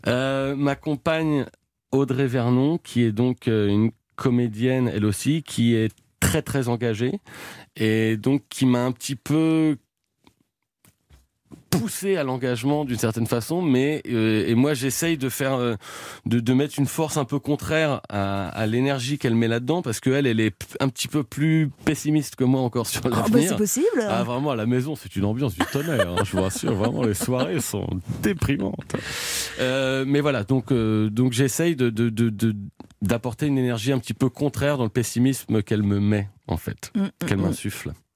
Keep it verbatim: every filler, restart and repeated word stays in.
Euh, ma compagne Audrey Vernon, qui est donc euh, une comédienne, elle aussi, qui est très très engagée et donc qui m'a un petit peu poussé à l'engagement d'une certaine façon, mais euh, et moi j'essaye de faire euh, de, de mettre une force un peu contraire à, à l'énergie qu'elle met là-dedans, parce qu'elle elle est p- un petit peu plus pessimiste que moi encore sur Oh, bah, l'avenir. c'est possible. Ah vraiment, à la maison c'est une ambiance du tonnerre, hein, je vous rassure, vraiment les soirées sont déprimantes. Euh, mais voilà, donc euh, donc j'essaye de, de, de, de d'apporter une énergie un petit peu contraire dans le pessimisme qu'elle me met en fait, Mm, mm, qu'elle mm. m'insuffle.